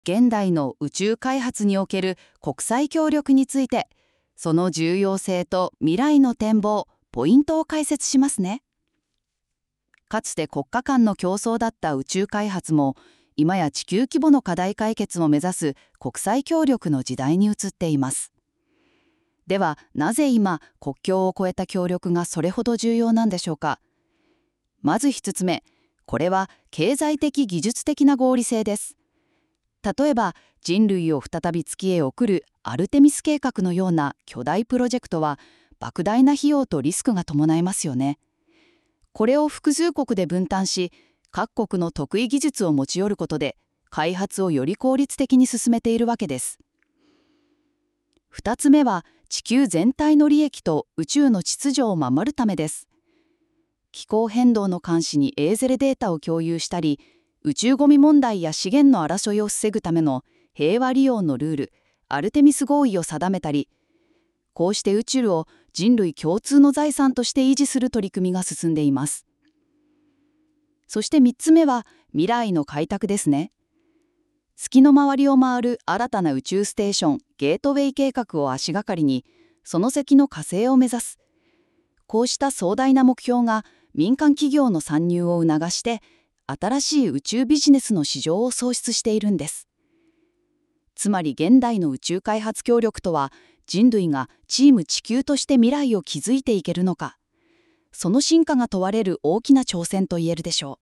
現代の宇宙開発における国際協力について、その重要性と未来の展望、ポイントを解説しますね。かつて国家間の競争だった宇宙開発も、今や地球規模の課題解決を目指す国際協力の時代に移っています。では、なぜ今、国境を越えた協力がそれほど重要なんでしょうか。まず1つ目、これは経済的技術的な合理性です。例えば、人類を再び月へ送るアルテミス計画のような巨大プロジェクトは、莫大な費用とリスクが伴いますよね。これを複数国で分担し、各国の得意技術を持ち寄ることで、開発をより効率的に進めているわけです。2つ目は、地球全体の利益と宇宙の秩序を守るためです。気候変動の監視にエーゼレデータを共有したり、宇宙ゴミ問題や資源の争いを防ぐための平和利用のルール、アルテミス合意を定めたり、こうして宇宙を人類共通の財産として維持する取り組みが進んでいます。そして3つ目は未来の開拓ですね。月の周りを回る新たな宇宙ステーション、ゲートウェイ計画を足がかりに、その先の火星を目指す。こうした壮大な目標が民間企業の参入を促して、新しい宇宙ビジネスの市場を創出しているんです。つまり現代の宇宙開発協力とは、人類がチーム地球として未来を築いていけるのか、その真価が問われる大きな挑戦と言えるでしょう。